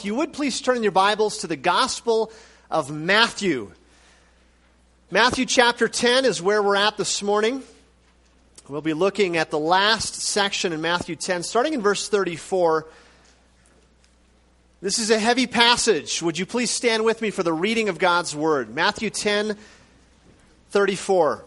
If you would please turn in your Bibles to the Gospel of Matthew. Matthew chapter 10 is where we're at this morning. We'll be looking at the last section in Matthew 10, starting in verse 34. This is a heavy passage. Would you please stand with me for the reading of God's Word? Matthew 10, 34.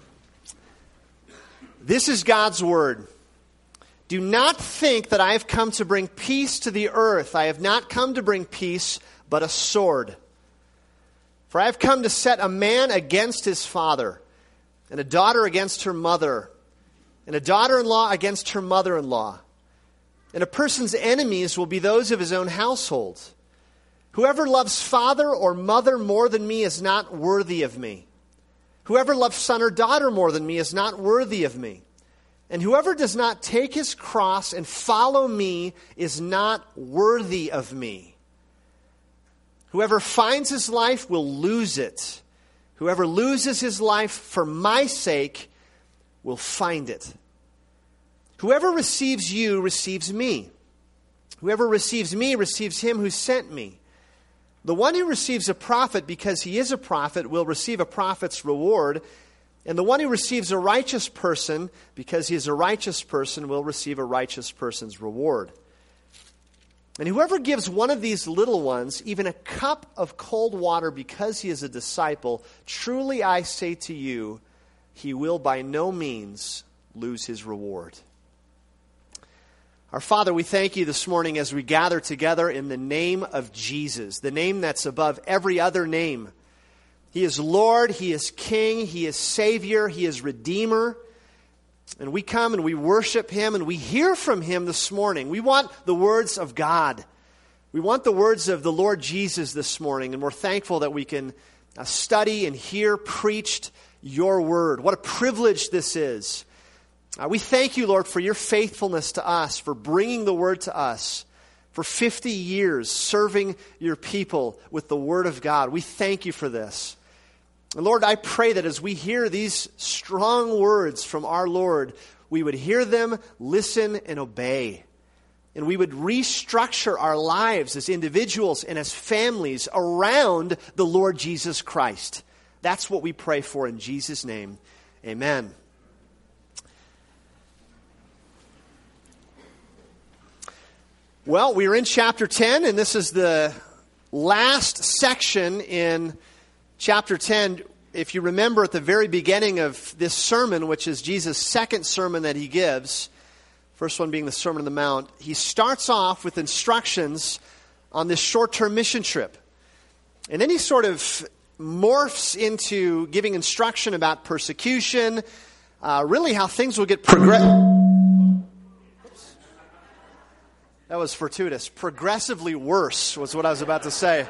This is God's Word. Do not think that I have come to bring peace to the earth. I have not come to bring peace, but a sword. For I have come to set a man against his father, and a daughter against her mother, and a daughter-in-law against her mother-in-law. And a person's enemies will be those of his own household. Whoever loves father or mother more than me is not worthy of me. Whoever loves son or daughter more than me is not worthy of me. And whoever does not take his cross and follow me is not worthy of me. Whoever finds his life will lose it. Whoever loses his life for my sake will find it. Whoever receives you receives me. Whoever receives me receives him who sent me. The one who receives a prophet because he is a prophet will receive a prophet's reward. And the one who receives a righteous person, because he is a righteous person, will receive a righteous person's reward. And whoever gives one of these little ones even a cup of cold water because he is a disciple, truly I say to you, he will by no means lose his reward. Our Father, we thank you this morning as we gather together in the name of Jesus, the name that's above every other name. He is Lord, He is King, He is Savior, He is Redeemer. And we come and we worship Him and we hear from Him this morning. We want the words of God. We want the words of the Lord Jesus this morning. And we're thankful that we can study and hear preached your word. What a privilege this is. We thank you, Lord, for your faithfulness to us, for bringing the word to us. For 50 years serving your people with the word of God. We thank you for this. And Lord, I pray that as we hear these strong words from our Lord, we would hear them, listen, and obey. And we would restructure our lives as individuals and as families around the Lord Jesus Christ. That's what we pray for in Jesus' name. Amen. Well, we're in chapter 10, and this is the last section in chapter 10. If you remember at the very beginning of this sermon, which is Jesus' second sermon that he gives, first one being the Sermon on the Mount, he starts off with instructions on this short-term mission trip. And then he sort of morphs into giving instruction about persecution, really how things will get That was fortuitous. Progressively worse was what I was about to say.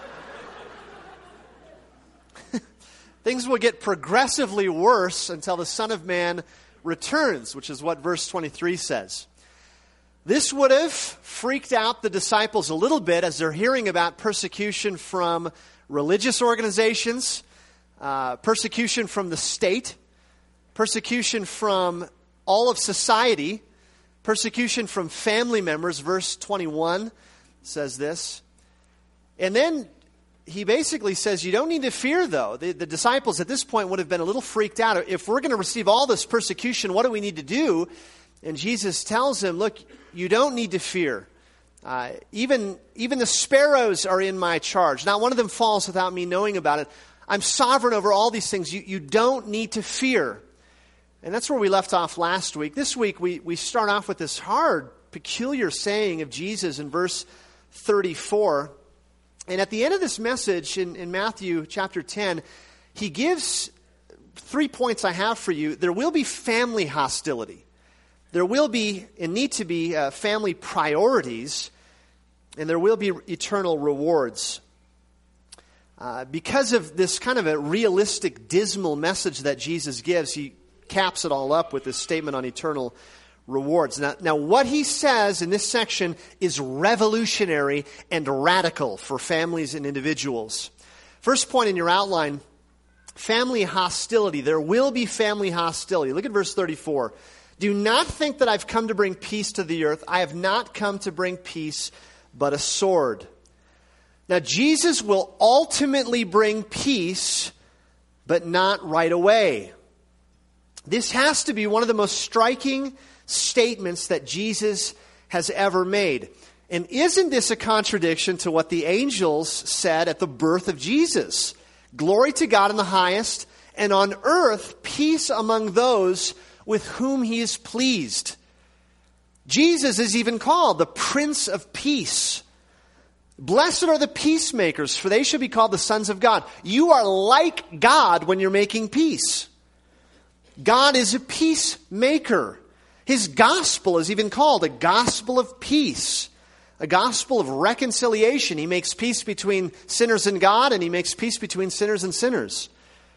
Things will get progressively worse until the Son of Man returns, which is what verse 23 says. This would have freaked out the disciples a little bit as they're hearing about persecution from religious organizations, persecution from the state, persecution from all of society, persecution from family members. Verse 21 says this. And then he basically says, you don't need to fear, though. The disciples at this point would have been a little freaked out. If we're going to receive all this persecution, what do we need to do? And Jesus tells them, look, you don't need to fear. Even the sparrows are in my charge. Not one of them falls without me knowing about it. I'm sovereign over all these things. You don't need to fear. And that's where we left off last week. This week we start off with this hard, peculiar saying of Jesus in verse 34. And at the end of this message in Matthew chapter 10, he gives 3 points I have for you. There will be family hostility. There will be and need to be family priorities. And there will be eternal rewards. Because of this kind of a realistic, dismal message that Jesus gives, he caps it all up with this statement on eternal rewards. Now, what he says in this section is revolutionary and radical for families and individuals. First point in your outline, family hostility. There will be family hostility. Look at verse 34. Do not think that I've come to bring peace to the earth. I have not come to bring peace, but a sword. Now, Jesus will ultimately bring peace, but not right away. This has to be one of the most striking statements that Jesus has ever made. And isn't this a contradiction to what the angels said at the birth of Jesus? Glory to God in the highest, and on earth peace among those with whom he is pleased. Jesus is even called the Prince of Peace. Blessed are the peacemakers, for they shall be called the sons of God. You are like God when you're making peace. God is a peacemaker. His gospel is even called a gospel of peace, a gospel of reconciliation. He makes peace between sinners and God, and he makes peace between sinners and sinners.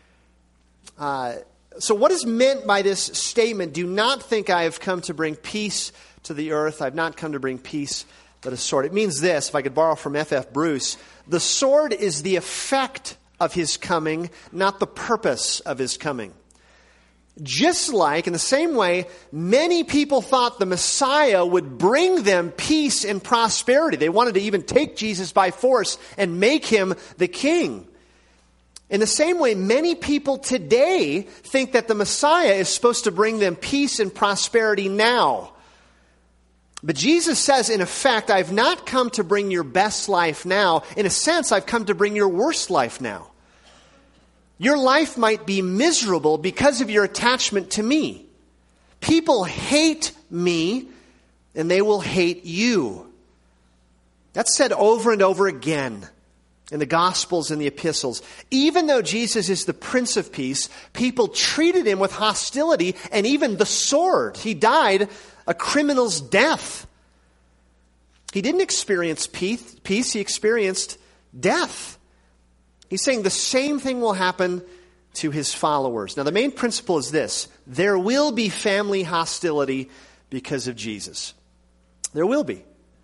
So what is meant by this statement? Do not think I have come to bring peace to the earth. I've not come to bring peace, but a sword. It means this, if I could borrow from F.F. Bruce, the sword is the effect of his coming, not the purpose of his coming. Just like, in the same way, many people thought the Messiah would bring them peace and prosperity. They wanted to even take Jesus by force and make him the king. In the same way, many people today think that the Messiah is supposed to bring them peace and prosperity now. But Jesus says, in effect, I've not come to bring your best life now. In a sense, I've come to bring your worst life now. Your life might be miserable because of your attachment to me. People hate me, and they will hate you. That's said over and over again in the Gospels and the Epistles. Even though Jesus is the Prince of Peace, people treated him with hostility and even the sword. He died a criminal's death. He didn't experience peace, he experienced death. He's saying the same thing will happen to his followers. Now, the main principle is this: there will be family hostility because of Jesus. There will be.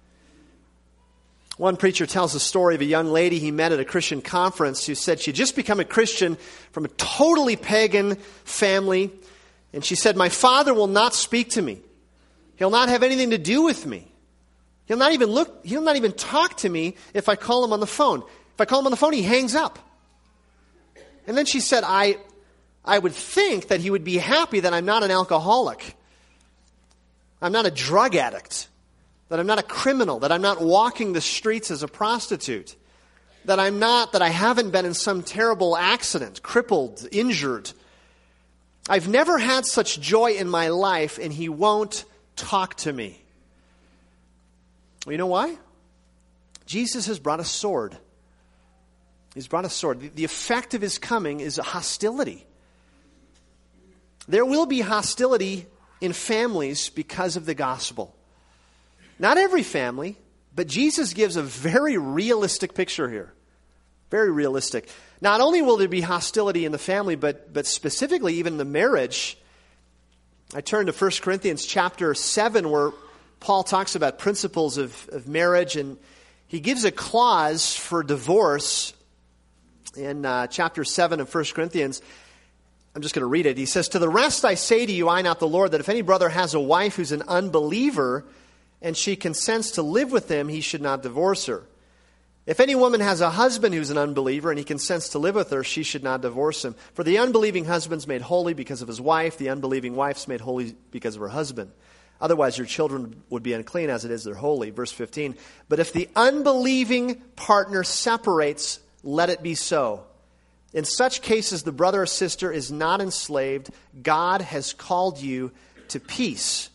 One preacher tells the story of a young lady he met at a Christian conference who said she had just become a Christian from a totally pagan family. And she said, my father will not speak to me. He'll not have anything to do with me. He'll not even talk to me if I call him on the phone. If I call him on the phone, he hangs up. And then she said, I would think that he would be happy that I'm not an alcoholic. I'm not a drug addict. That I'm not a criminal. That I'm not walking the streets as a prostitute. That I haven't been in some terrible accident, crippled, injured. I've never had such joy in my life, and he won't talk to me. Well, you know why? Jesus has brought a sword. He's brought a sword. The effect of his coming is hostility. There will be hostility in families because of the gospel. Not every family, but Jesus gives a very realistic picture here. Very realistic. Not only will there be hostility in the family, but specifically even the marriage. I turn to 1 Corinthians chapter 7 where Paul talks about principles of marriage, and he gives a clause for divorce in chapter 7 of 1 Corinthians. I'm just going to read it. He says, to the rest I say to you, I not the Lord, that if any brother has a wife who's an unbeliever, and she consents to live with him, he should not divorce her. If any woman has a husband who's an unbeliever, and he consents to live with her, she should not divorce him. For the unbelieving husband's made holy because of his wife, the unbelieving wife's made holy because of her husband. Otherwise your children would be unclean as it is they're holy. Verse 15, but if the unbelieving partner separates, let it be so. In such cases, the brother or sister is not enslaved. God has called you to peace.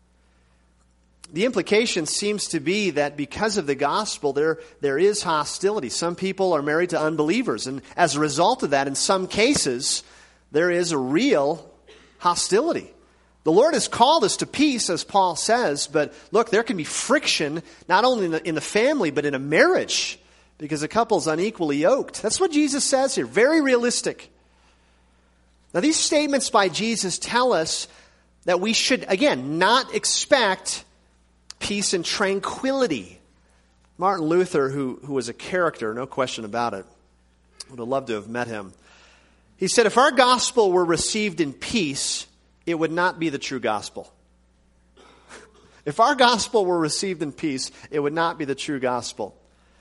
The implication seems to be that because of the gospel, there is hostility. Some people are married to unbelievers, and as a result of that, in some cases, there is a real hostility. The Lord has called us to peace, as Paul says, but look, there can be friction, not only in the family, but in a marriage, because a couple's unequally yoked. That's what Jesus says here. Very realistic. Now, these statements by Jesus tell us that we should, again, not expect peace and tranquility. Martin Luther, who was a character, no question about it, would have loved to have met him. He said, if our gospel were received in peace, it would not be the true gospel. If our gospel were received in peace, it would not be the true gospel.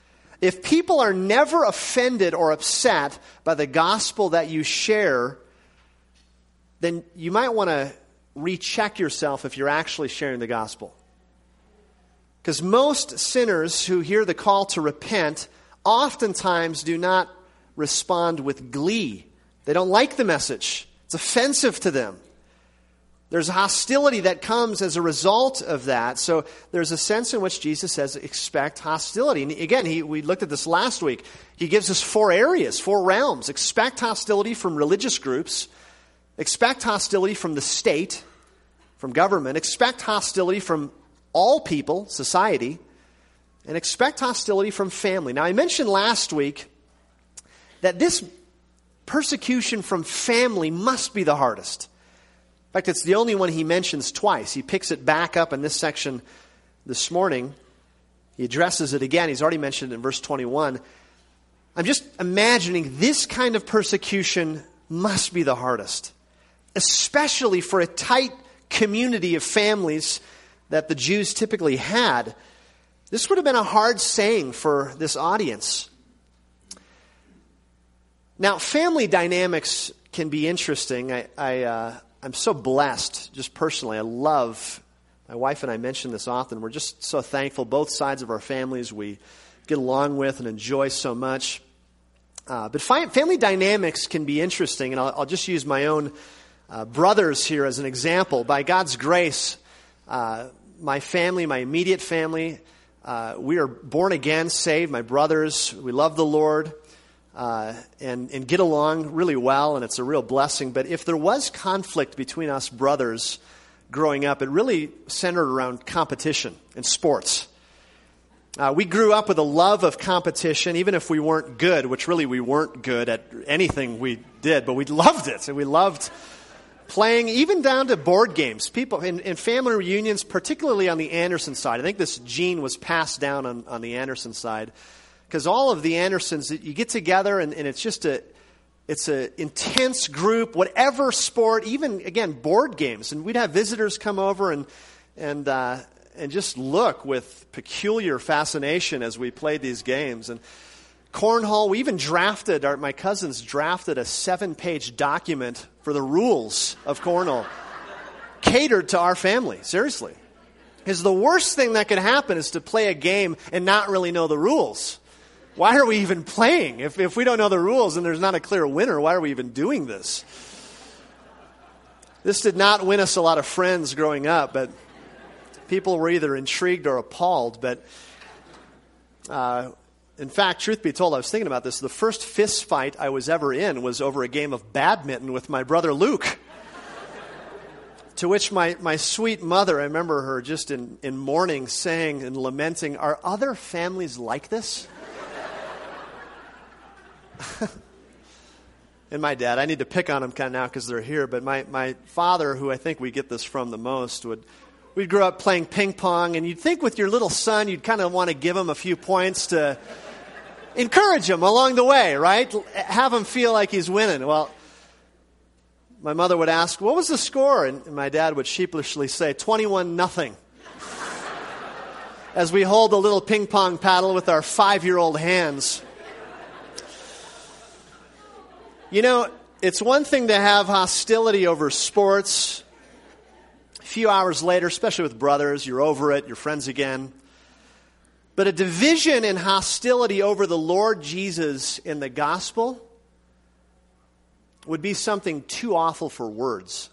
If people are never offended or upset by the gospel that you share, then you might want to recheck yourself if you're actually sharing the gospel. Because most sinners who hear the call to repent oftentimes do not respond with glee. They don't like the message. It's offensive to them. There's a hostility that comes as a result of that. So there's a sense in which Jesus says, expect hostility. And again, we looked at this last week. He gives us 4 areas, 4 realms. Expect hostility from religious groups. Expect hostility from the state, from government. Expect hostility from all people, society. And expect hostility from family. Now, I mentioned last week that this persecution from family must be the hardest. In fact, it's the only one he mentions twice. He picks it back up in this section this morning. He addresses it again. He's already mentioned it in verse 21. I'm just imagining this kind of persecution must be the hardest, especially for a tight community of families that the Jews typically had. This would have been a hard saying for this audience. Now, family dynamics can be interesting. I'm so blessed, just personally. I love, my wife and I mention this often, we're just so thankful. Both sides of our families we get along with and enjoy so much. But family dynamics can be interesting, and I'll just use my own brothers here as an example. By God's grace, my family, my immediate family, we are born again, saved. My brothers, we love the Lord. And get along really well, and it's a real blessing. But if there was conflict between us brothers growing up, it really centered around competition and sports. We grew up with a love of competition, even if we weren't good, which really we weren't good at anything we did, but we loved it. And we loved playing, even down to board games. People in family reunions, particularly on the Anderson side. I think this gene was passed down on the Anderson side. Because all of the Andersons, you get together and it's just it's an intense group, whatever sport, even, again, board games. And we'd have visitors come over and just look with peculiar fascination as we played these games. And cornhole, we even my cousins drafted a 7-page document for the rules of cornhole, catered to our family, seriously. Because the worst thing that could happen is to play a game and not really know the rules. Why are we even playing? If we don't know the rules and there's not a clear winner, why are we even doing this? This did not win us a lot of friends growing up, but people were either intrigued or appalled. But in fact, truth be told, I was thinking about this. The first fist fight I was ever in was over a game of badminton with my brother Luke. To which my sweet mother, I remember her just in mourning saying and lamenting, "Are other families like this?" And my dad, I need to pick on him kind of now because they're here, but my father, who I think we get this from the most, we'd grow up playing ping pong, and you'd think with your little son, you'd kind of want to give him a few points to encourage him along the way, right? Have him feel like he's winning. Well, my mother would ask, "What was the score?" And my dad would sheepishly say, 21-0. As we hold a little ping pong paddle with our 5-year-old hands. You know, it's one thing to have hostility over sports. A few hours later, especially with brothers, you're over it, you're friends again. But a division and hostility over the Lord Jesus in the gospel would be something too awful for words.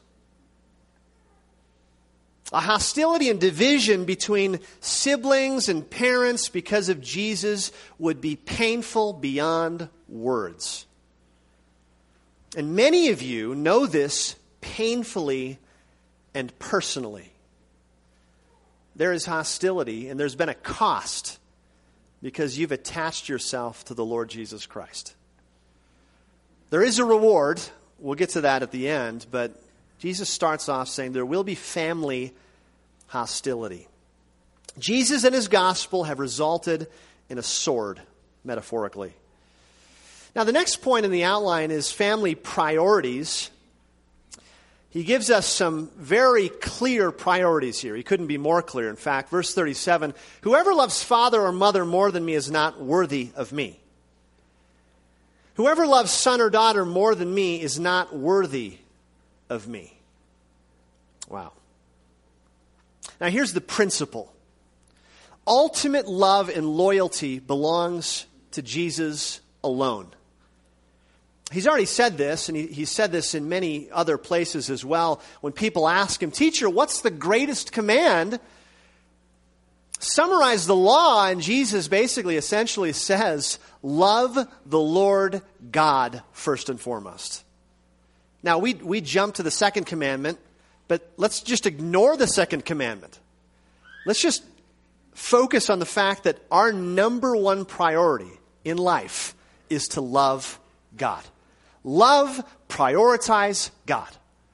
A hostility and division between siblings and parents because of Jesus would be painful beyond words. And many of you know this painfully and personally. There is hostility, and there's been a cost because you've attached yourself to the Lord Jesus Christ. There is a reward. We'll get to that at the end, but Jesus starts off saying there will be family hostility. Jesus and his gospel have resulted in a sword, metaphorically. Now, the next point in the outline is family priorities. he gives us some very clear priorities here. He couldn't be more clear. In fact, verse 37, whoever loves father or mother more than me is not worthy of me. Whoever loves son or daughter more than me is not worthy of me. Wow. Now here's the principle. Ultimate love and loyalty belongs to Jesus alone. He's already said this, and he said this in many other places as well. When people ask him, teacher, what's the greatest command? Summarize the law, and Jesus basically essentially says, love the Lord God first and foremost. Now, we jump to the second commandment, but let's just ignore the second commandment. Let's just focus on the fact that our number one priority in life is to love God. Love, prioritize God.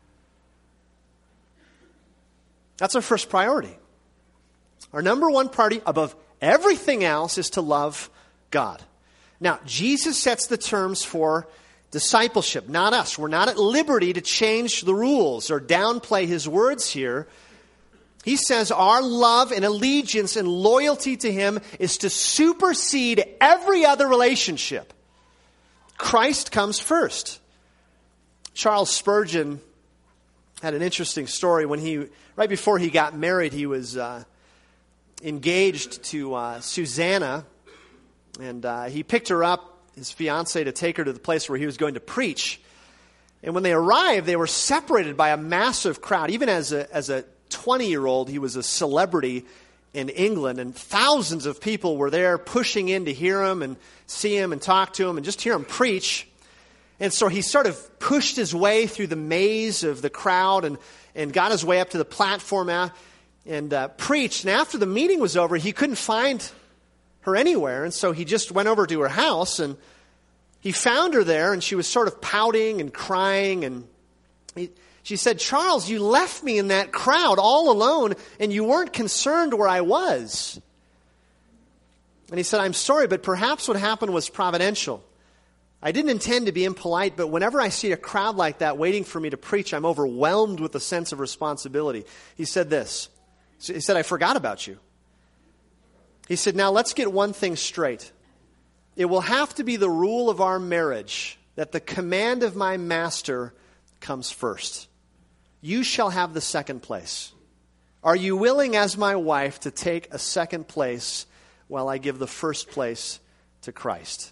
That's our first priority. Our number one priority above everything else is to love God. Now, Jesus sets the terms for discipleship, not us. We're not at liberty to change the rules or downplay his words here. He says our love and allegiance and loyalty to him is to supersede every other relationship. Christ comes first. Charles Spurgeon had an interesting story. Right before he got married, he was engaged to Susanna, and he picked her up, his fiancée, to take her to the place where he was going to preach. And when they arrived, they were separated by a massive crowd. Even as a 20-year-old, he was a celebrity in England, and thousands of people were there pushing in to hear him and see him and talk to him and just hear him preach. And so he sort of pushed his way through the maze of the crowd and got his way up to the platform and preached. And after the meeting was over, he couldn't find her anywhere, and so he just went over to her house, and he found her there, and she was sort of pouting and crying, and she said, Charles, you left me in that crowd all alone, and you weren't concerned where I was. And he said, I'm sorry, but perhaps what happened was providential. I didn't intend to be impolite, but whenever I see a crowd like that waiting for me to preach, I'm overwhelmed with a sense of responsibility. He said this. He said, I forgot about you. He said, now let's get one thing straight. It will have to be the rule of our marriage that the command of my master comes first. You shall have the second place. Are you willing as my wife to take a second place while I give the first place to Christ?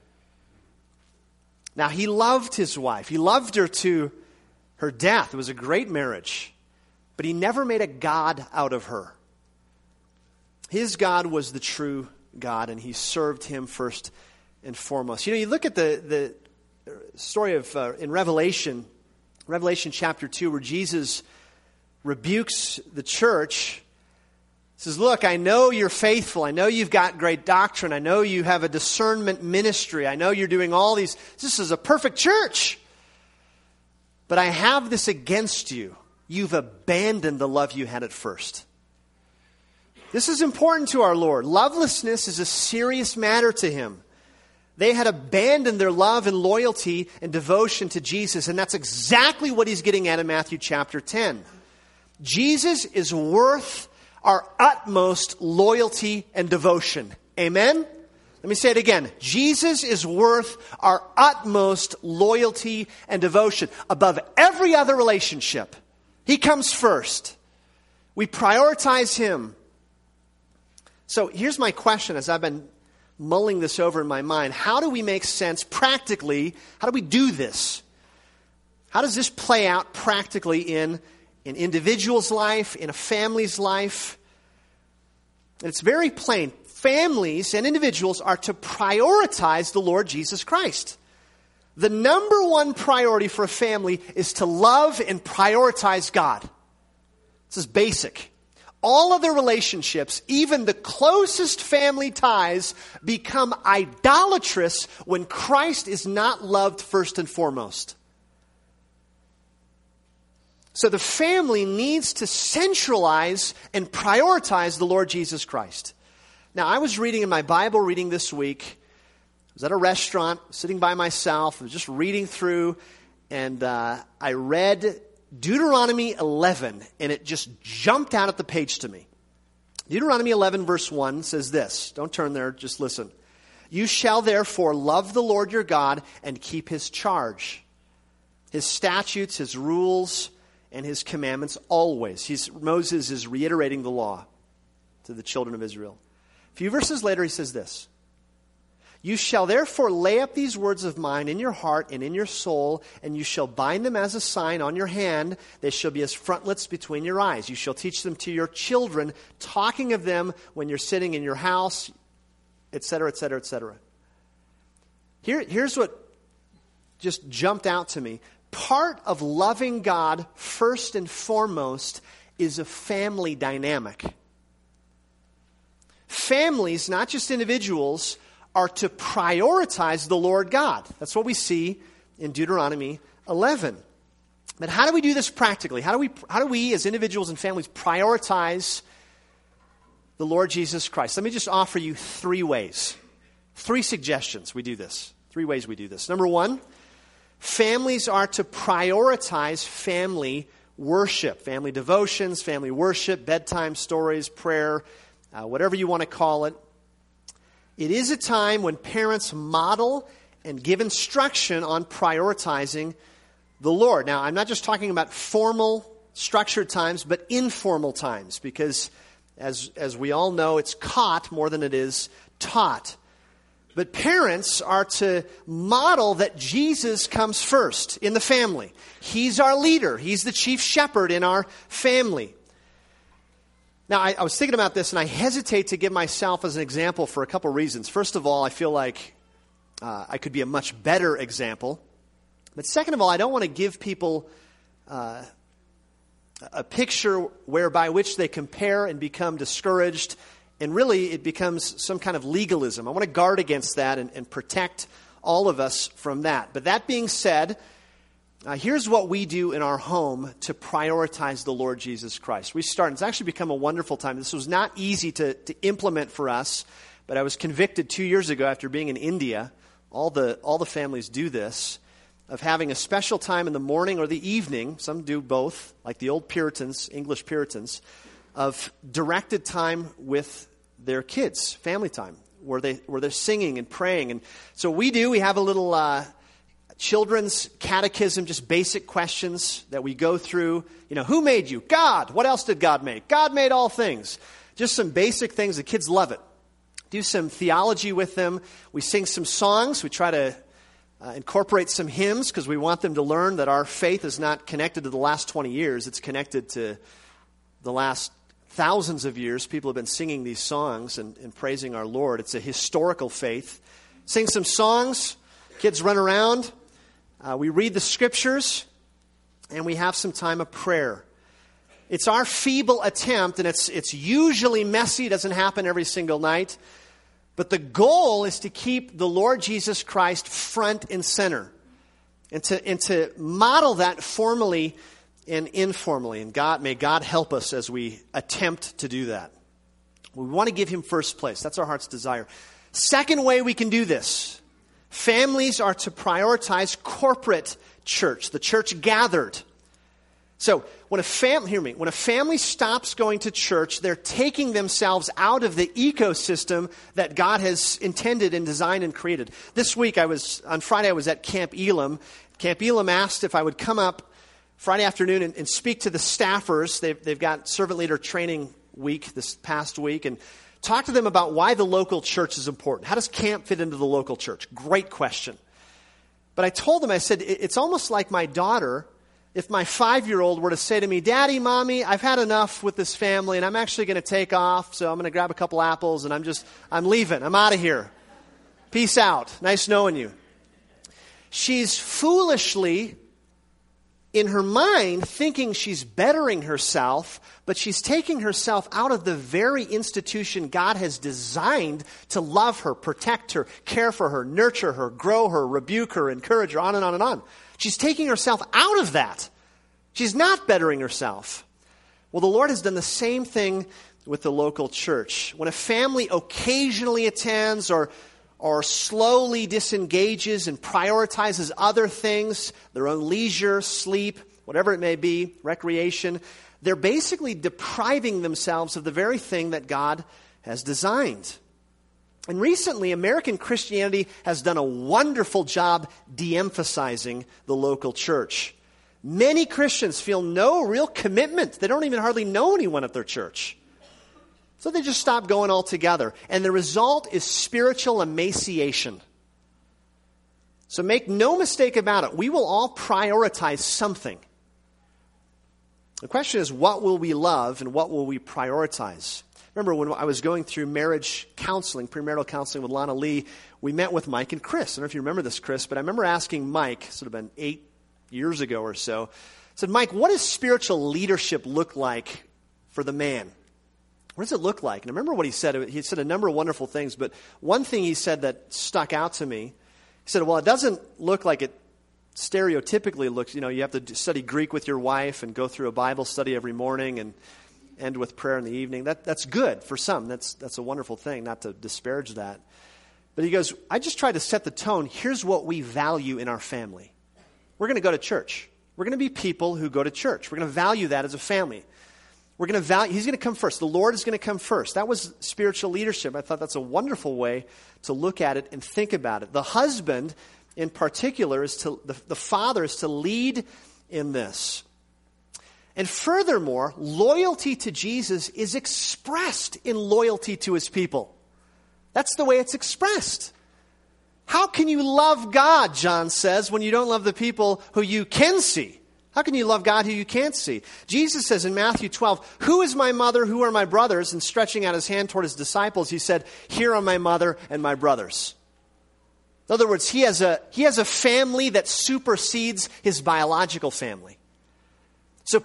Now, he loved his wife. He loved her to her death. It was a great marriage. But he never made a god out of her. His God was the true God, and he served him first and foremost. You look at the story of in Revelation chapter 2, where Jesus rebukes the church. He says, look, I know you're faithful. I know you've got great doctrine. I know you have a discernment ministry. I know you're doing all these. This is a perfect church. But I have this against you. You've abandoned the love you had at first. This is important to our Lord. Lovelessness is a serious matter to him. They had abandoned their love and loyalty and devotion to Jesus, and that's exactly what he's getting at in Matthew chapter 10. Jesus is worth our utmost loyalty and devotion. Amen? Let me say it again. Jesus is worth our utmost loyalty and devotion above every other relationship. He comes first. We prioritize him. So here's my question as I've been mulling this over in my mind. How do we make sense practically? How do we do this? How does this play out practically in an individual's life, in a family's life? And it's very plain. Families and individuals are to prioritize the Lord Jesus Christ. The number one priority for a family is to love and prioritize God. This is basic. All other relationships, even the closest family ties, become idolatrous when Christ is not loved first and foremost. So the family needs to centralize and prioritize the Lord Jesus Christ. Now, I was reading in my Bible reading this week. I was at a restaurant, sitting by myself. I was just reading through, and I read Deuteronomy 11, and it just jumped out at the page to me. Deuteronomy 11, verse 1 says this. Don't turn there, just listen. You shall therefore love the Lord your God and keep his charge, his statutes, his rules, and his commandments always. Moses is reiterating the law to the children of Israel. A few verses later, he says this. You shall therefore lay up these words of mine in your heart and in your soul, and you shall bind them as a sign on your hand. They shall be as frontlets between your eyes. You shall teach them to your children, talking of them when you're sitting in your house, etc., etc., etc. Here's what just jumped out to me. Part of loving God, first and foremost, is a family dynamic. Families, not just individuals, are to prioritize the Lord God. That's what we see in Deuteronomy 11. But how do we do this practically? How do we as individuals and families prioritize the Lord Jesus Christ? Let me just offer you 3 ways. 3 suggestions we do this. 3 ways we do this. Number 1, families are to prioritize family worship, family devotions, family worship, bedtime stories, prayer, whatever you want to call it. It is a time when parents model and give instruction on prioritizing the Lord. Now, I'm not just talking about formal, structured times, but informal times, because as we all know, it's caught more than it is taught. But parents are to model that Jesus comes first in the family. He's our leader. He's the chief shepherd in our family. Now, I was thinking about this, and I hesitate to give myself as an example for a couple reasons. First of all, I feel like I could be a much better example. But second of all, I don't want to give people a picture whereby which they compare and become discouraged, and really it becomes some kind of legalism. I want to guard against that and protect all of us from that. But that being said, here's what we do in our home to prioritize the Lord Jesus Christ. It's actually become a wonderful time. This was not easy to implement for us, but I was convicted 2 years ago after being in India. All the families do this, of having a special time in the morning or the evening, some do both, like the old Puritans, English Puritans, of directed time with their kids, family time, where they're singing and praying. And so we have a little children's catechism, just basic questions that we go through. Who made you? God. What else did God make? God made all things. Just some basic things. The kids love it. Do some theology with them. We sing some songs. We try to incorporate some hymns because we want them to learn that our faith is not connected to the last 20 years. It's connected to the last thousands of years. People have been singing these songs and praising our Lord. It's a historical faith. Sing some songs. Kids run around. We read the scriptures, and we have some time of prayer. It's our feeble attempt, and it's usually messy. It doesn't happen every single night. But the goal is to keep the Lord Jesus Christ front and center, and to model that formally and informally. And may God help us as we attempt to do that. We want to give him first place. That's our heart's desire. Second way we can do this. Families are to prioritize corporate church, the church gathered. So when a family stops going to church, they're taking themselves out of the ecosystem that God has intended and designed and created. This week, on Friday, I was at Camp Elam. Camp Elam asked if I would come up Friday afternoon and speak to the staffers. They've got servant leader training week this past week, and talk to them about why the local church is important. How does camp fit into the local church? Great question. But I told them, I said, it's almost like my daughter, if my 5-year-old were to say to me, Daddy, Mommy, I've had enough with this family, and I'm actually going to take off, so I'm going to grab a couple apples, and I'm leaving. I'm out of here. Peace out. Nice knowing you. She's foolishly, in her mind, thinking she's bettering herself, but she's taking herself out of the very institution God has designed to love her, protect her, care for her, nurture her, grow her, rebuke her, encourage her, on and on and on. She's taking herself out of that. She's not bettering herself. Well, the Lord has done the same thing with the local church. When a family occasionally attends or slowly disengages and prioritizes other things, their own leisure, sleep, whatever it may be, recreation, they're basically depriving themselves of the very thing that God has designed. And recently, American Christianity has done a wonderful job de-emphasizing the local church. Many Christians feel no real commitment. They don't even hardly know anyone at their church. So they just stop going altogether. And the result is spiritual emaciation. So make no mistake about it. We will all prioritize something. The question is, what will we love and what will we prioritize? Remember when I was going through marriage counseling, premarital counseling with Lana Lee, we met with Mike and Chris. I don't know if you remember this, Chris, but I remember asking Mike, sort of been 8 years ago or so, I said, Mike, what does spiritual leadership look like for the man? What does it look like? And I remember what he said. He said a number of wonderful things, but one thing he said that stuck out to me, he said, well, it doesn't look like it stereotypically looks. You know, you have to study Greek with your wife and go through a Bible study every morning and end with prayer in the evening. That's good for some. That's a wonderful thing, not to disparage that. But he goes, I just try to set the tone. Here's what we value in our family. We're going to go to church. We're going to be people who go to church. We're going to value that as a family. We're going to value, he's going to come first. The Lord is going to come first. That was spiritual leadership. I thought that's a wonderful way to look at it and think about it. The husband, in particular, the father is to lead in this. And furthermore, loyalty to Jesus is expressed in loyalty to his people. That's the way it's expressed. How can you love God, John says, when you don't love the people who you can see? How can you love God who you can't see? Jesus says in Matthew 12, who is my mother, who are my brothers? And stretching out his hand toward his disciples, he said, here are my mother and my brothers. In other words, he has a family that supersedes his biological family. So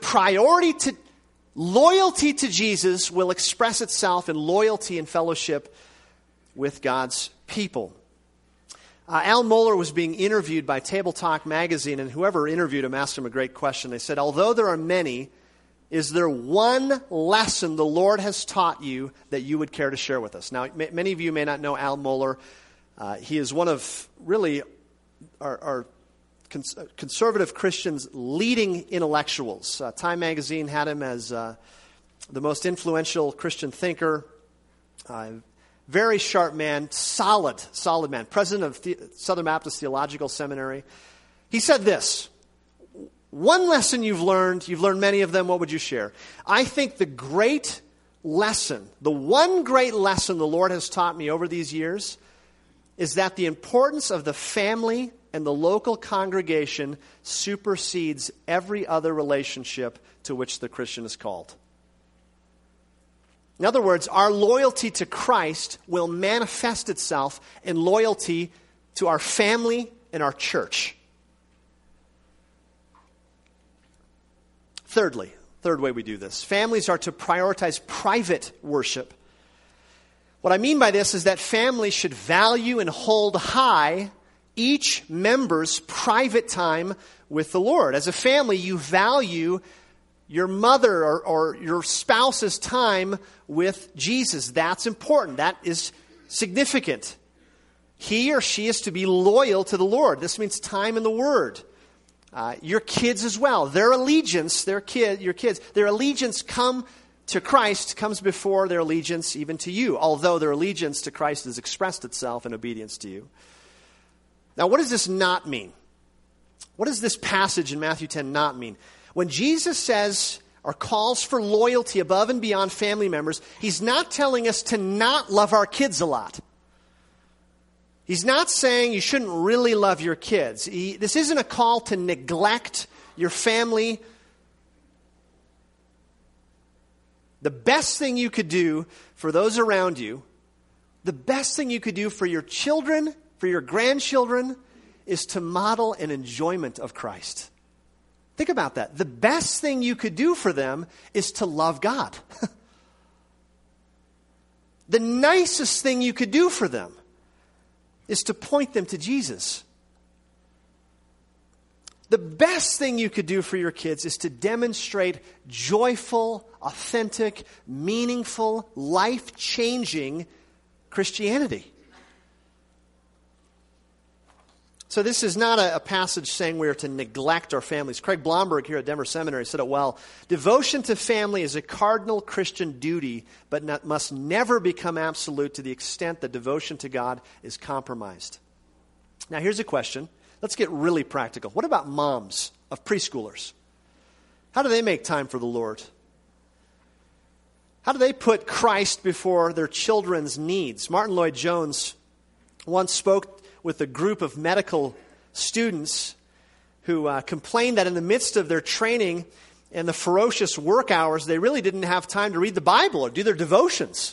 loyalty to Jesus will express itself in loyalty and fellowship with God's people. Al Mohler was being interviewed by Table Talk magazine, and whoever interviewed him asked him a great question. They said, although there are many, is there one lesson the Lord has taught you that you would care to share with us? Now, many of you may not know Al Mohler. He is one of really our conservative Christians' leading intellectuals. Time magazine had him as the most influential Christian thinker. Very sharp man, solid man. President of Southern Baptist Theological Seminary. He said this, one lesson you've learned many of them, what would you share? I think the one great lesson the Lord has taught me over these years is that the importance of the family and the local congregation supersedes every other relationship to which the Christian is called. In other words, our loyalty to Christ will manifest itself in loyalty to our family and our church. Thirdly, third way we do this, families are to prioritize private worship. What I mean by this is that families should value and hold high each member's private time with the Lord. As a family, you value your mother or your spouse's time with Jesus. That's important. That is significant. He or she is to be loyal to the Lord. This means time in the Word. Your kids as well. Their allegiance, their allegiance to Christ comes before their allegiance even to you, although their allegiance to Christ has expressed itself in obedience to you. Now, what does this not mean? What does this passage in Matthew 10 not mean? When Jesus says or calls for loyalty above and beyond family members, he's not telling us to not love our kids a lot. He's not saying you shouldn't really love your kids. This isn't a call to neglect your family. The best thing you could do for those around you, the best thing you could do for your children, for your grandchildren, is to model an enjoyment of Christ. Think about that. The best thing you could do for them is to love God. The nicest thing you could do for them is to point them to Jesus. The best thing you could do for your kids is to demonstrate joyful, authentic, meaningful, life-changing Christianity. So this is not a passage saying we are to neglect our families. Craig Blomberg here at Denver Seminary said it well. Devotion to family is a cardinal Christian duty, but must never become absolute to the extent that devotion to God is compromised. Now here's a question. Let's get really practical. What about moms of preschoolers? How do they make time for the Lord? How do they put Christ before their children's needs? Martin Lloyd-Jones once spoke with a group of medical students who complained that in the midst of their training and the ferocious work hours, they really didn't have time to read the Bible or do their devotions.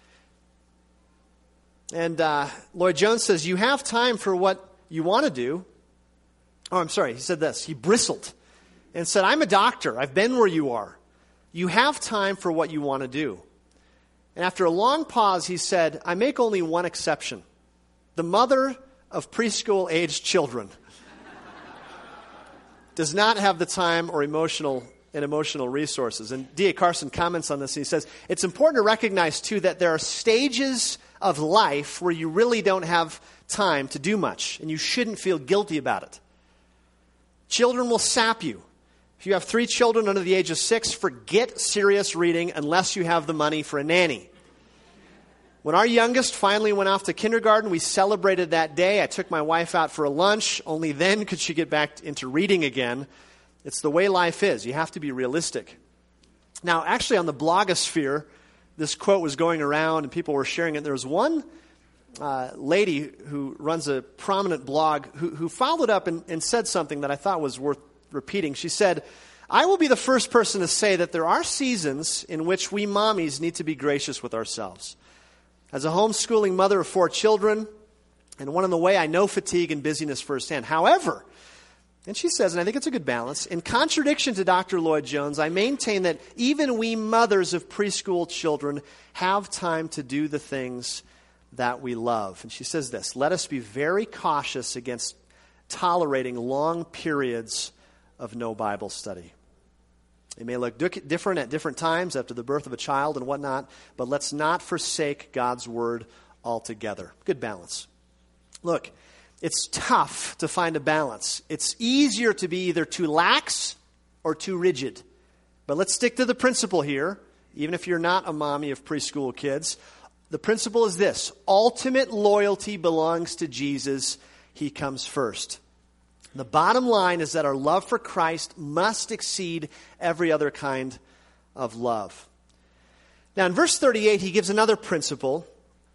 And Lloyd-Jones says, you have time for what you want to do. Oh, I'm sorry, he said this. He bristled and said, I'm a doctor. I've been where you are. You have time for what you want to do. And after a long pause, he said, I make only one exception. The mother of preschool-aged children does not have the time or emotional resources. And D.A. Carson comments on this. And he says, it's important to recognize, too, that there are stages of life where you really don't have time to do much, and you shouldn't feel guilty about it. Children will sap you. If you have 3 children under the age of 6, forget serious reading unless you have the money for a nanny. When our youngest finally went off to kindergarten, we celebrated that day. I took my wife out for a lunch. Only then could she get back into reading again. It's the way life is. You have to be realistic. Now, actually, on the blogosphere, this quote was going around and people were sharing it. There was one lady who runs a prominent blog who followed up and said something that I thought was worth repeating. She said, I will be the first person to say that there are seasons in which we mommies need to be gracious with ourselves. As a homeschooling mother of 4 children, and one in the way, I know fatigue and busyness firsthand. However, and she says, and I think it's a good balance, in contradiction to Dr. Lloyd-Jones, I maintain that even we mothers of preschool children have time to do the things that we love. And she says this, let us be very cautious against tolerating long periods of no Bible study. It may look different at different times after the birth of a child and whatnot, but let's not forsake God's word altogether. Good balance. Look, it's tough to find a balance. It's easier to be either too lax or too rigid. But let's stick to the principle here, even if you're not a mommy of preschool kids. The principle is this: ultimate loyalty belongs to Jesus. He comes first. The bottom line is that our love for Christ must exceed every other kind of love. Now, in verse 38, he gives another principle.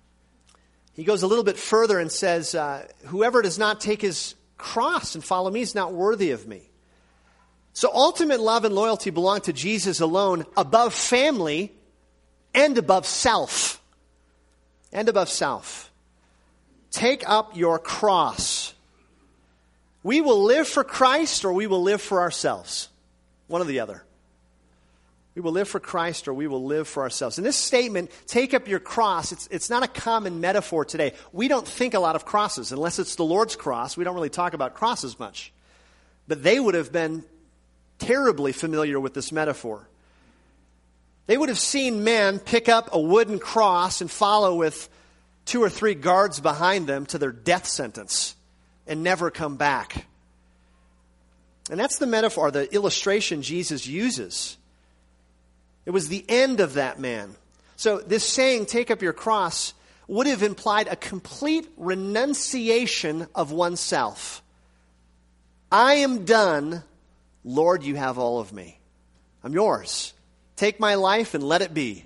He goes a little bit further and says, whoever does not take his cross and follow me is not worthy of me. So ultimate love and loyalty belong to Jesus alone, above family and above self. And above self. Take up your cross. We will live for Christ or we will live for ourselves. One or the other. We will live for Christ or we will live for ourselves. In this statement, take up your cross, it's not a common metaphor today. We don't think a lot of crosses. Unless it's the Lord's cross, we don't really talk about crosses much. But they would have been terribly familiar with this metaphor. They would have seen men pick up a wooden cross and follow with 2 or 3 guards behind them to their death sentence and never come back. And that's the metaphor, the illustration Jesus uses. It was the end of that man. So this saying, take up your cross, would have implied a complete renunciation of oneself. I am done. Lord, you have all of me. I'm yours. Take my life and let it be.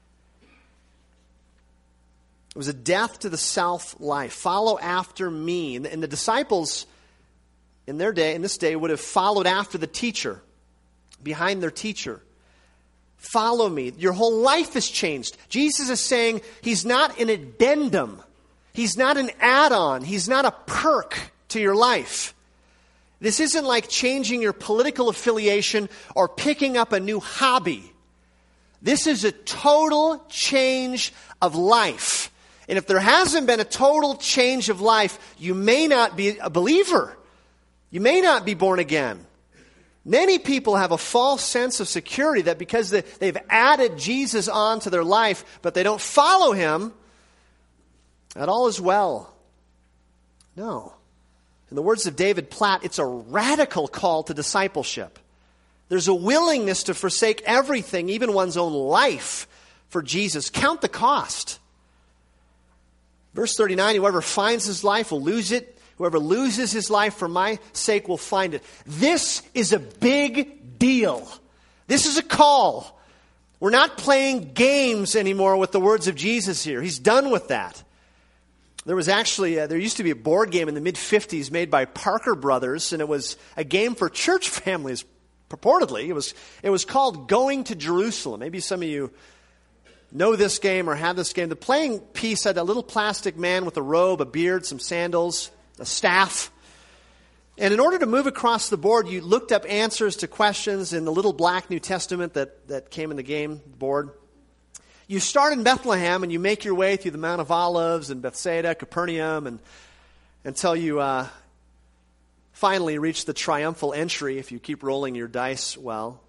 It was a death to the self life. Follow after me. And the disciples in this day would have followed after the teacher, behind their teacher. Follow me. Your whole life has changed. Jesus is saying he's not an addendum. He's not an add-on. He's not a perk to your life. This isn't like changing your political affiliation or picking up a new hobby. This is a total change of life. And if there hasn't been a total change of life, you may not be a believer. You may not be born again. Many people have a false sense of security that because they've added Jesus on to their life, but they don't follow him, that all is well. No. In the words of David Platt, it's a radical call to discipleship. There's a willingness to forsake everything, even one's own life, for Jesus. Count the cost. Verse 39, whoever finds his life will lose it. Whoever loses his life for my sake will find it. This is a big deal. This is a call. We're not playing games anymore with the words of Jesus here. He's done with that. There was actually, there used to be a board game in the mid-50s made by Parker Brothers, and it was a game for church families, purportedly. It was called Going to Jerusalem. Maybe some of you know this game or have this game. The playing piece had a little plastic man with a robe, a beard, some sandals, a staff. And in order to move across the board, you looked up answers to questions in the little black New Testament that came in the game board. You start in Bethlehem and you make your way through the Mount of Olives and Bethsaida, Capernaum, and until you finally reach the triumphal entry, if you keep rolling your dice well.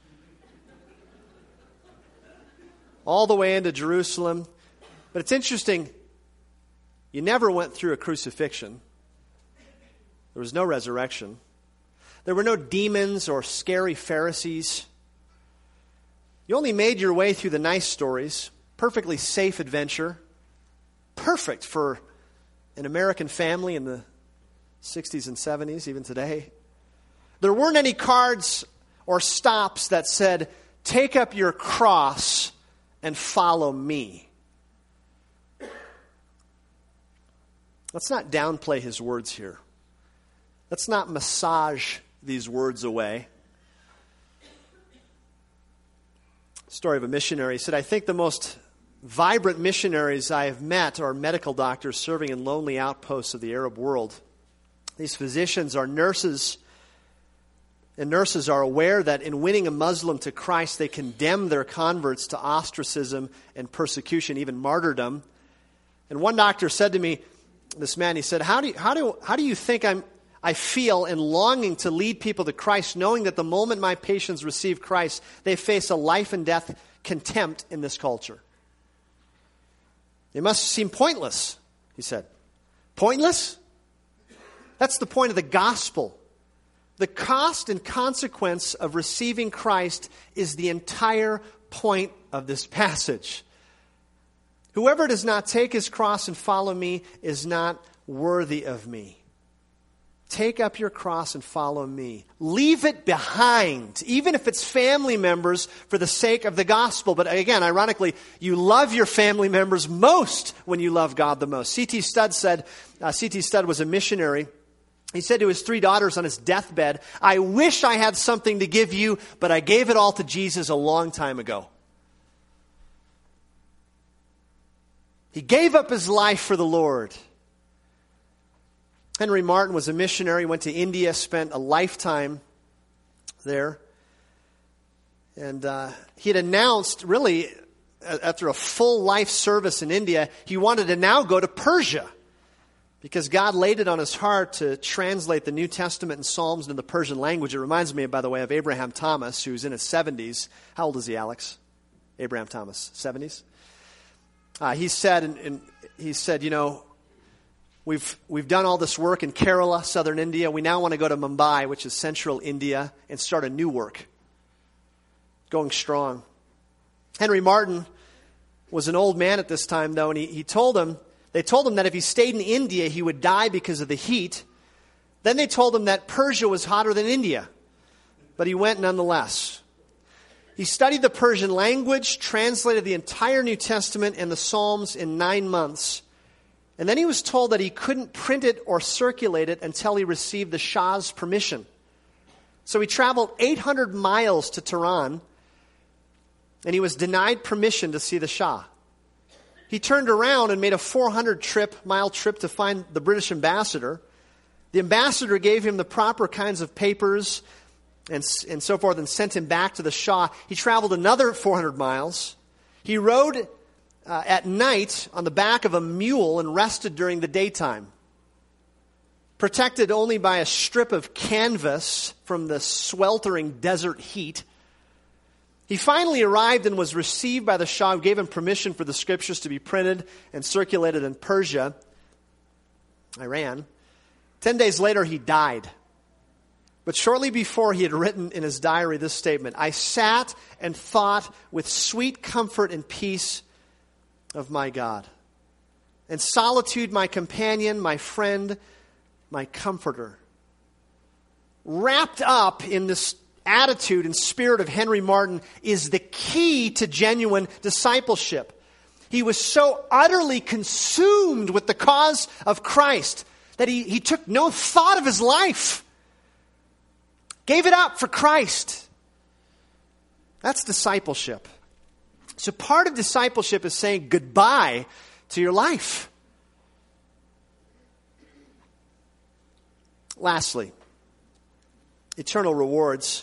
All the way into Jerusalem. But it's interesting, you never went through a crucifixion. There was no resurrection. There were no demons or scary Pharisees. You only made your way through the nice stories. Perfectly safe adventure. Perfect for an American family in the 60s and 70s, even today. There weren't any cards or stops that said, take up your cross and follow me. Let's not downplay his words here. Let's not massage these words away. Story of a missionary. He said, I think the most vibrant missionaries I have met are medical doctors serving in lonely outposts of the Arab world. These physicians are nurses, and nurses are aware that in winning a Muslim to Christ, they condemn their converts to ostracism and persecution, even martyrdom. And one doctor said to me, this man, he said, how do you think I feel in longing to lead people to Christ, knowing that the moment my patients receive Christ, they face a life and death contempt in this culture? It must seem pointless, he said. Pointless? That's the point of the gospel. The cost and consequence of receiving Christ is the entire point of this passage. Whoever does not take his cross and follow me is not worthy of me. Take up your cross and follow me. Leave it behind, even if it's family members, for the sake of the gospel. But again, ironically, you love your family members most when you love God the most. C.T. Studd said, C.T. Studd was a missionary. He said to his 3 daughters on his deathbed, I wish I had something to give you, but I gave it all to Jesus a long time ago. He gave up his life for the Lord. Henry Martin was a missionary, went to India, spent a lifetime there. And he had announced, really, after a full life service in India, he wanted to now go to Persia, because God laid it on his heart to translate the New Testament and Psalms into the Persian language. It reminds me, by the way, of Abraham Thomas, who's in his 70s. How old is he, Alex? Abraham Thomas, 70s? He said, you know, we've done all this work in Kerala, southern India. We now want to go to Mumbai, which is central India, and start a new work. Going strong. Henry Martin was an old man at this time, though, and they told him that if he stayed in India, he would die because of the heat. Then they told him that Persia was hotter than India. But he went nonetheless. He studied the Persian language, translated the entire New Testament and the Psalms in 9 months. And then he was told that he couldn't print it or circulate it until he received the Shah's permission. So he traveled 800 miles to Tehran, and he was denied permission to see the Shah. He turned around and made a 400-mile trip to find the British ambassador. The ambassador gave him the proper kinds of papers and so forth and sent him back to the Shah. He traveled another 400 miles. He rode at night on the back of a mule and rested during the daytime, protected only by a strip of canvas from the sweltering desert heat. He finally arrived and was received by the Shah, who gave him permission for the scriptures to be printed and circulated in Persia, Iran. 10 days later, he died. But shortly before, he had written in his diary this statement: I sat and thought with sweet comfort and peace of my God, and solitude my companion, my friend, my comforter. Wrapped up in this attitude and spirit of Henry Martyn is the key to genuine discipleship. He was so utterly consumed with the cause of Christ that he took no thought of his life. Gave it up for Christ. That's discipleship. So part of discipleship is saying goodbye to your life. Lastly, eternal rewards.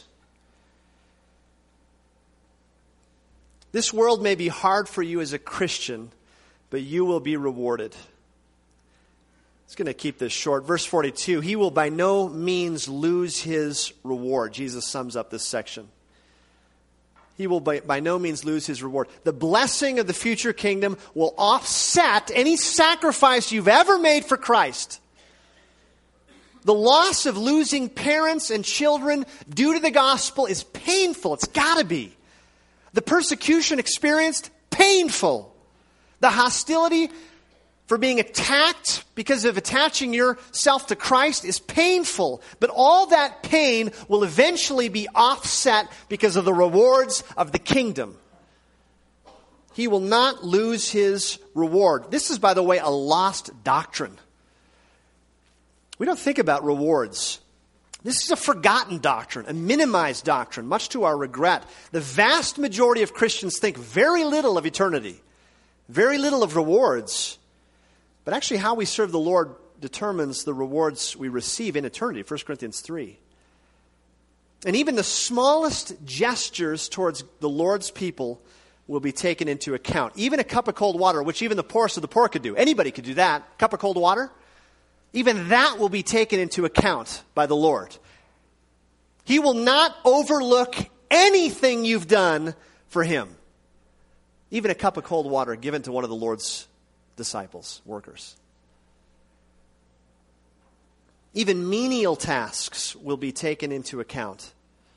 This world may be hard for you as a Christian, but you will be rewarded. It's going to keep this short. Verse 42, he will by no means lose his reward. Jesus sums up this section. He will by no means lose his reward. The blessing of the future kingdom will offset any sacrifice you've ever made for Christ. The loss of losing parents and children due to the gospel is painful. It's got to be. The persecution experienced, painful. The hostility for being attacked because of attaching yourself to Christ is painful. But all that pain will eventually be offset because of the rewards of the kingdom. He will not lose his reward. This is, by the way, a lost doctrine. We don't think about rewards. This is a forgotten doctrine, a minimized doctrine, much to our regret. The vast majority of Christians think very little of eternity, very little of rewards. But actually how we serve the Lord determines the rewards we receive in eternity, 1 Corinthians 3. And even the smallest gestures towards the Lord's people will be taken into account. Even a cup of cold water, which even the poorest of the poor could do. Anybody could do that. Cup of cold water. Even that will be taken into account by the Lord. He will not overlook anything you've done for him. Even a cup of cold water given to one of the Lord's disciples, workers. Even menial tasks will be taken into account.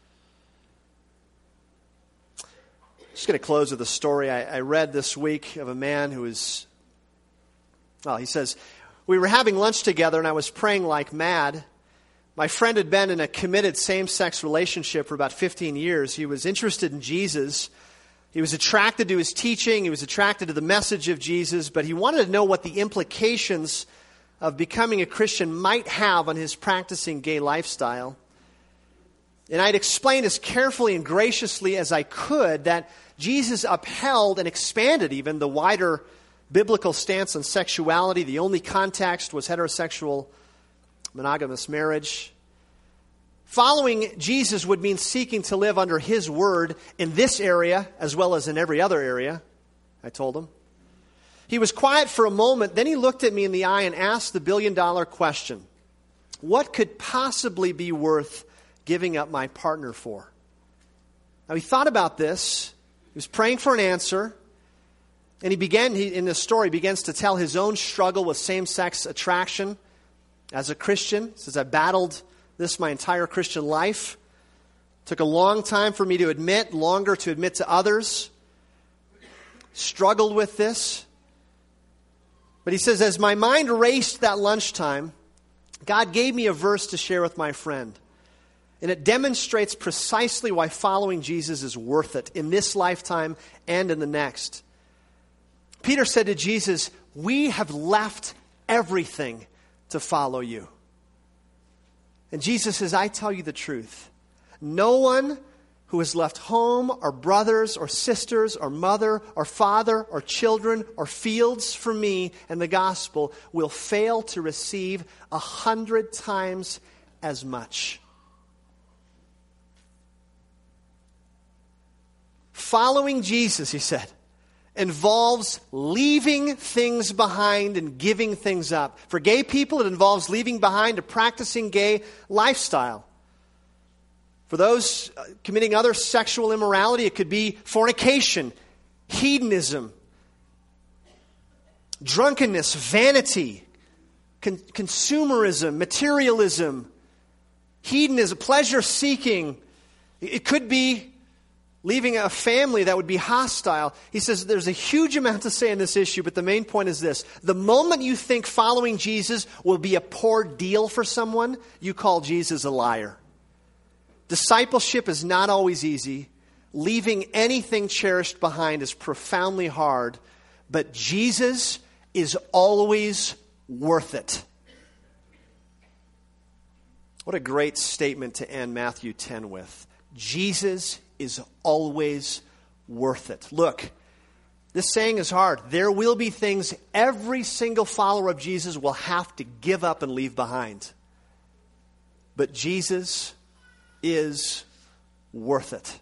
I'm just going to close with a story I read this week of a man who was, he says, we were having lunch together and I was praying like mad. My friend had been in a committed same-sex relationship for about 15 years. He was interested in Jesus. He was attracted to his teaching. He was attracted to the message of Jesus. But he wanted to know what the implications of becoming a Christian might have on his practicing gay lifestyle. And I'd explained as carefully and graciously as I could that Jesus upheld and expanded even the wider biblical stance on sexuality. The only context was heterosexual monogamous marriage. Following Jesus would mean seeking to live under his word in this area as well as in every other area, I told him. He was quiet for a moment, then he looked at me in the eye and asked the billion-dollar question. What could possibly be worth giving up my partner for? Now he thought about this. He was praying for an answer. And in this story, begins to tell his own struggle with same-sex attraction as a Christian. He says, I battled this my entire Christian life. Took a long time for me to admit, longer to admit to others. Struggled with this. But he says, as my mind raced that lunchtime, God gave me a verse to share with my friend. And it demonstrates precisely why following Jesus is worth it in this lifetime and in the next. Peter said to Jesus, we have left everything to follow you. And Jesus says, I tell you the truth. No one who has left home or brothers or sisters or mother or father or children or fields for me and the gospel will fail to receive 100 times as much. Following Jesus, he said, involves leaving things behind and giving things up. For gay people, it involves leaving behind a practicing gay lifestyle. For those committing other sexual immorality, it could be fornication, hedonism, drunkenness, vanity, consumerism, materialism, hedonism, pleasure-seeking. It could be leaving a family that would be hostile. He says there's a huge amount to say on this issue, but the main point is this. The moment you think following Jesus will be a poor deal for someone, you call Jesus a liar. Discipleship is not always easy. Leaving anything cherished behind is profoundly hard, but Jesus is always worth it. What a great statement to end Matthew 10 with. Jesus is always worth it. Look, this saying is hard. There will be things every single follower of Jesus will have to give up and leave behind. But Jesus is worth it.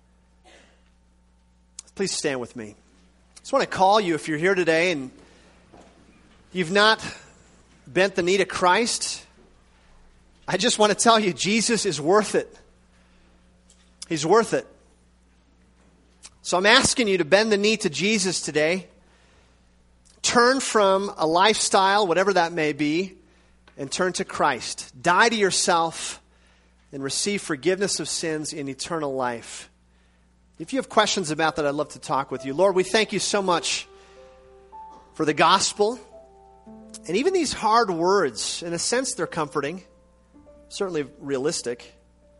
Please stand with me. I just want to call you if you're here today and you've not bent the knee to Christ. I just want to tell you, Jesus is worth it. He's worth it. So I'm asking you to bend the knee to Jesus today. Turn from a lifestyle, whatever that may be, and turn to Christ. Die to yourself and receive forgiveness of sins in eternal life. If you have questions about that, I'd love to talk with you. Lord, we thank you so much for the gospel. And even these hard words, in a sense, they're comforting. Certainly realistic.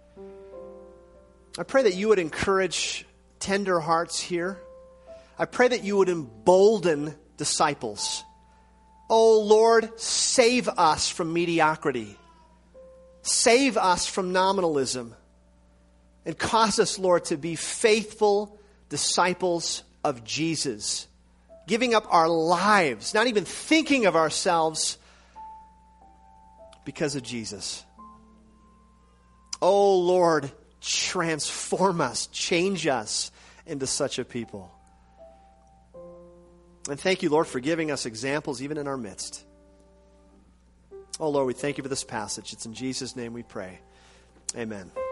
I pray that you would encourage tender hearts here. I pray that you would embolden disciples. Oh Lord, save us from mediocrity. Save us from nominalism. And cause us, Lord, to be faithful disciples of Jesus. Giving up our lives, not even thinking of ourselves, because of Jesus. Oh Lord, transform us, change us into such a people. And thank you, Lord, for giving us examples even in our midst. Oh Lord, we thank you for this passage. It's in Jesus' name we pray. Amen.